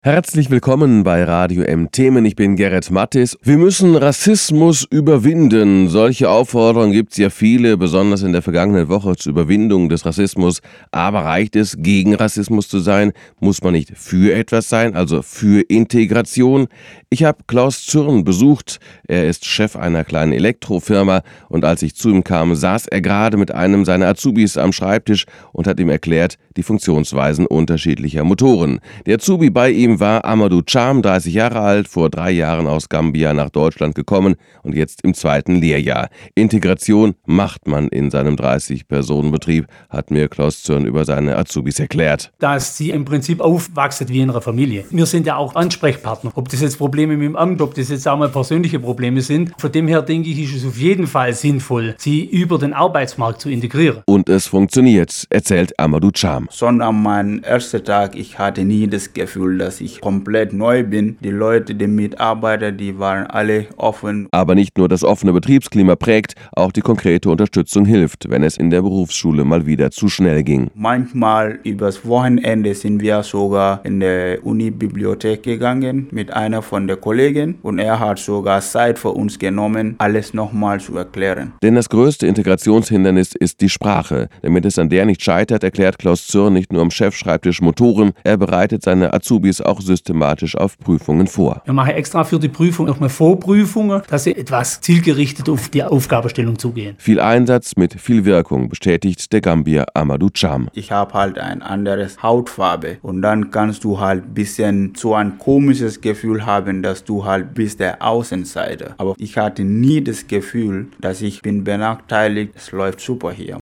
Herzlich willkommen bei Radio M Themen. Ich bin Gerrit Mattis. Wir müssen Rassismus überwinden. Solche Aufforderungen gibt es ja viele, besonders in der vergangenen Woche zur Überwindung des Rassismus. Aber reicht es, gegen Rassismus zu sein? Muss man nicht für etwas sein, also für Integration? Ich habe Klaus Zürn besucht. Er ist Chef einer kleinen Elektrofirma und als ich zu ihm kam, saß er gerade mit einem seiner Azubis am Schreibtisch und hat ihm erklärt, die Funktionsweisen unterschiedlicher Motoren. Der Azubi bei ihm war Amadou Cham, 30 Jahre alt, vor 3 Jahren aus Gambia nach Deutschland gekommen und jetzt im 2. Lehrjahr. Integration macht man in seinem 30-Personen-Betrieb, hat mir Klaus Zürn über seine Azubis erklärt. Dass sie im Prinzip aufwachsen wie in einer Familie. Wir sind ja auch Ansprechpartner. Ob das jetzt Probleme mit dem Amt, ob das jetzt auch mal persönliche Probleme sind. Von dem her denke ich, ist es auf jeden Fall sinnvoll, sie über den Arbeitsmarkt zu integrieren. Und es funktioniert, erzählt Amadou Cham. Sondern mein erster Tag, ich hatte nie das Gefühl, dass ich komplett neu bin. Die Leute, die Mitarbeiter, die waren alle offen. Aber nicht nur das offene Betriebsklima prägt, auch die konkrete Unterstützung hilft, wenn es in der Berufsschule mal wieder zu schnell ging. Manchmal übers Wochenende sind wir sogar in der Uni-Bibliothek gegangen mit einer von den Kollegen und er hat sogar Zeit für uns genommen, alles nochmal zu erklären. Denn das größte Integrationshindernis ist die Sprache. Damit es an der nicht scheitert, erklärt Klaus Zürn nicht nur am Chefschreibtisch Motoren, er bereitet seine Azubis auch systematisch auf Prüfungen vor. Wir machen extra für die Prüfung nochmal Vorprüfungen, dass sie etwas zielgerichtet auf die Aufgabenstellung zugehen. Viel Einsatz mit viel Wirkung, bestätigt der Gambier Amadou Cham. Ich habe halt ein anderes Hautfarbe und dann kannst du halt ein bisschen so ein komisches Gefühl haben, dass du halt bist der Außenseiter. Aber ich hatte nie das Gefühl, dass ich bin benachteiligt. Es läuft super hier.